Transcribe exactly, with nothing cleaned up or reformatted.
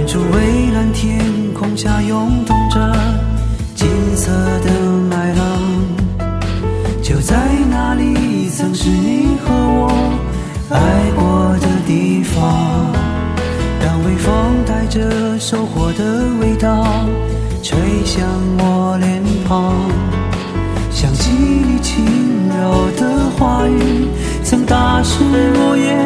远处蔚蓝天空下涌动着金色的麦浪，就在那里曾是你和我爱过的地方。让微风带着收获的味道吹向我脸庞，想起你轻柔的话语曾打湿我眼